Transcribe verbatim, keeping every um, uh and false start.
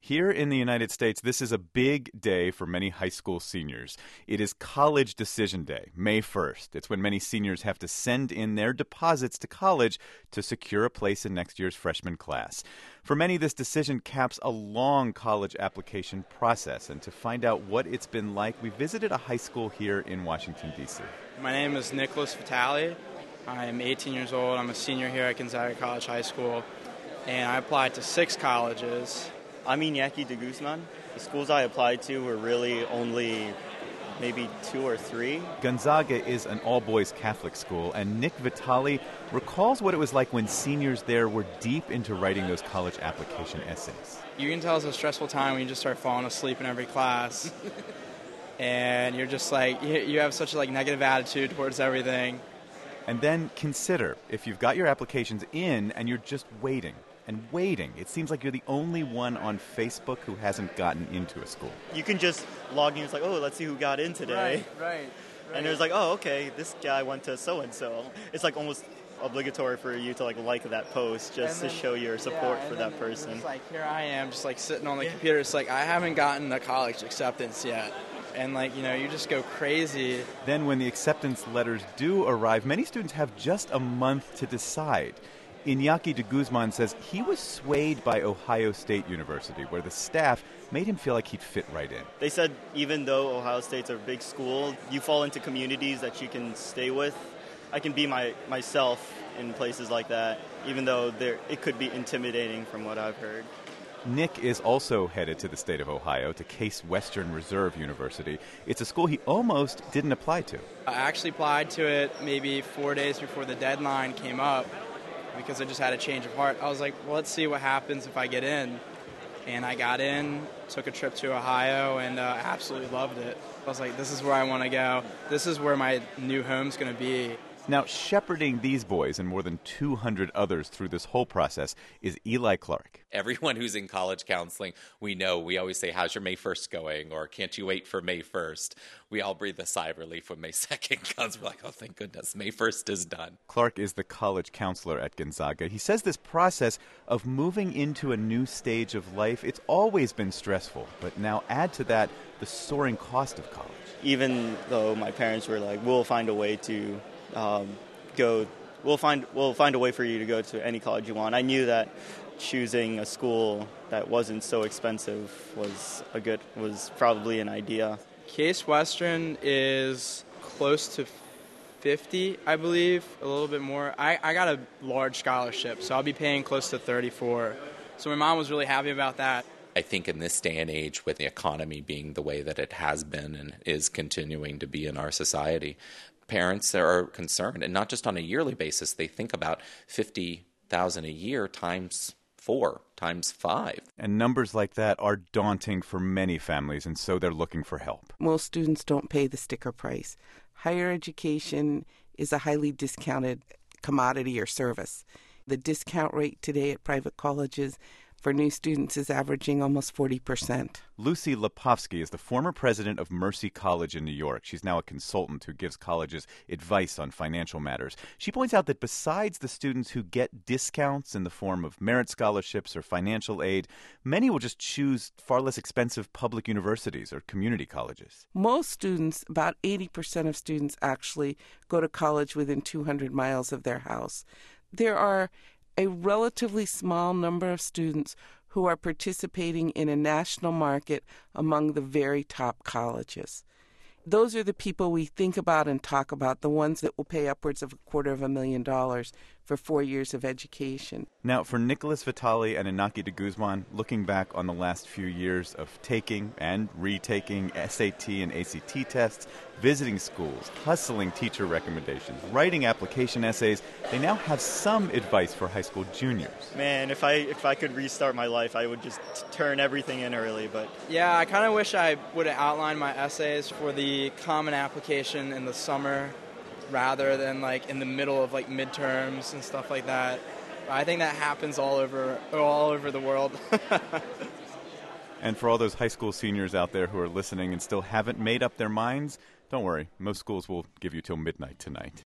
Here in the United States, this is a big day for many high school seniors. It is College Decision Day, May first. It's when many seniors have to send in their deposits to college to secure a place in next year's freshman class. For many, this decision caps a long college application process. And to find out what it's been like, we visited a high school here in Washington, D C My name is Nicholas Vitale. I'm eighteen years old. I'm a senior here at Gonzaga College High School, and I applied to six colleges. I'm Iñaki de Guzman. The schools I applied to were really only maybe two or three. Gonzaga is an all-boys Catholic school, and Nick Vitale recalls what it was like when seniors there were deep into writing those college application essays. You can tell it's a stressful time when you just start falling asleep in every class, and you're just like, you, you have such a like negative attitude towards everything. And then consider if you've got your applications in and you're just waiting. And waiting. It seems like you're the only one on Facebook who hasn't gotten into a school. You can just log in. It's like, oh, let's see who got in today. Right, right. right. And it was like, oh, okay, this guy went to so-and-so. It's like almost obligatory for you to like like that post just then, to show your support yeah, for that person. It's like, here I am just like sitting on the yeah. computer. It's like, I haven't gotten the college acceptance yet. And like, you know, you just go crazy. Then when the acceptance letters do arrive, many students have just a month to decide. Iñaki de Guzman says he was swayed by Ohio State University, where the staff made him feel like he'd fit right in. They said even though Ohio State's a big school, you fall into communities that you can stay with. I can be my myself in places like that, even though there it could be intimidating from what I've heard. Nick is also headed to the state of Ohio, to Case Western Reserve University. It's a school he almost didn't apply to. I actually applied to it maybe four days before the deadline came up, because I just had a change of heart. I was like, well, let's see what happens if I get in. And I got in, took a trip to Ohio, and uh, absolutely loved it. I was like, this is where I want to go. This is where my new home's going to be. Now, shepherding these boys and more than two hundred others through this whole process is Eli Clark. Everyone who's in college counseling, we know, we always say, how's your May first going? Or can't you wait for May first? We all breathe a sigh of relief when May second comes. We're like, oh, thank goodness, May first is done. Clark is the college counselor at Gonzaga. He says this process of moving into a new stage of life, it's always been stressful. But now add to that the soaring cost of college. Even though my parents were like, we'll find a way to um, go, we'll find we'll find a way for you to go to any college you want. I knew that choosing a school that wasn't so expensive was a good was probably an idea. Case Western is close to fifty, I believe, a little bit more. I, I got a large scholarship, so I'll be paying close to thirty-four. So my mom was really happy about that. I think in this day and age, with the economy being the way that it has been and is continuing to be in our society, parents are concerned, and not just on a yearly basis. They think about fifty thousand dollars a year times four, times five. And numbers like that are daunting for many families, and so they're looking for help. Most students don't pay the sticker price. Higher education is a highly discounted commodity or service. The discount rate today at private colleges for new students is averaging almost forty percent. Lucy Lepofsky is the former president of Mercy College in New York. She's now a consultant who gives colleges advice on financial matters. She points out that besides the students who get discounts in the form of merit scholarships or financial aid, many will just choose far less expensive public universities or community colleges. Most students, about eighty percent of students actually go to college within two hundred miles of their house. There are a relatively small number of students who are participating in a national market among the very top colleges. Those are the people we think about and talk about, the ones that will pay upwards of a quarter of a million dollars for four years of education. Now, for Nicholas Vitale and Iñaki de Guzman, looking back on the last few years of taking and retaking S A T and A C T tests, visiting schools, hustling teacher recommendations, writing application essays, they now have some advice for high school juniors. Man, if I if I could restart my life, I would just t- turn everything in early. But yeah, I kind of wish I would have outlined my essays for the common application in the summer rather than like in the middle of like midterms and stuff like that. I think that happens all over all over the world. And for all those high school seniors out there who are listening and still haven't made up their minds, don't worry, most schools will give you till midnight tonight.